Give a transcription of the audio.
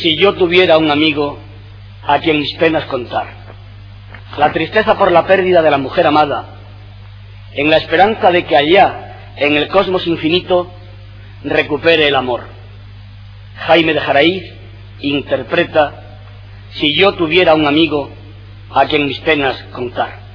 Si yo tuviera un amigo a quien mis penas contar, la tristeza por la pérdida de la mujer amada, en la esperanza de que allá, en el cosmos infinito, recupere el amor. Jaime de Jaraíz interpreta Si yo tuviera un amigo a quien mis penas contar.